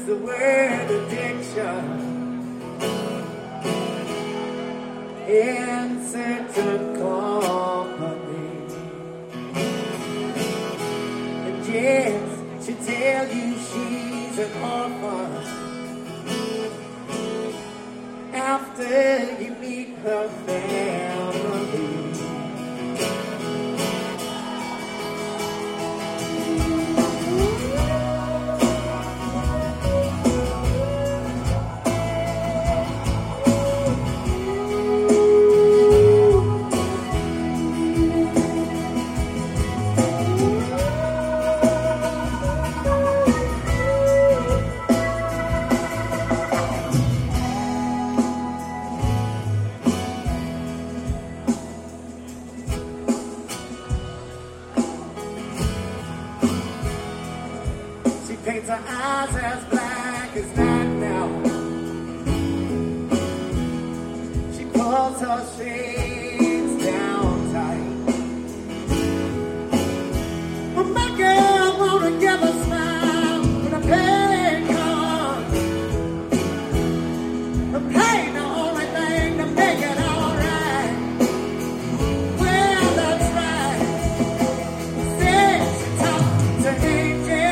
the word addiction. In certain company. And yes, she'll tell you she's an orphan after you meet her family. Paints her eyes as black as night now. She pulls her shades down tight. Well, my girl wanna give a smile when the pain comes. The pain, the only thing to make it alright. Well, that's right. Said she talked to angels.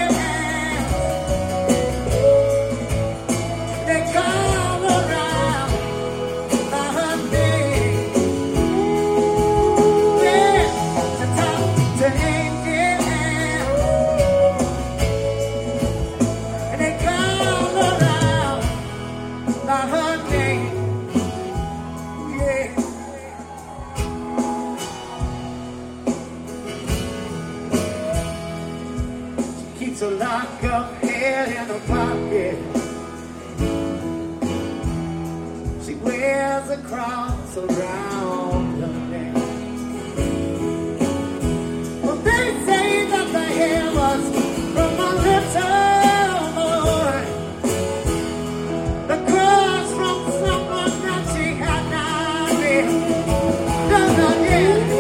So lock up head in her pocket. She wears a cross around her neck. Well, they say that the hair was from a little boy. The cross from someone that she had not been. No, yeah.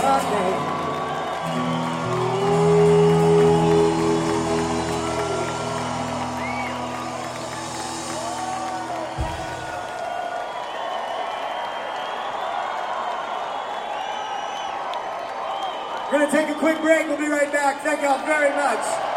her name. We're going to take a quick break. We'll be right back. Thank y'all very much.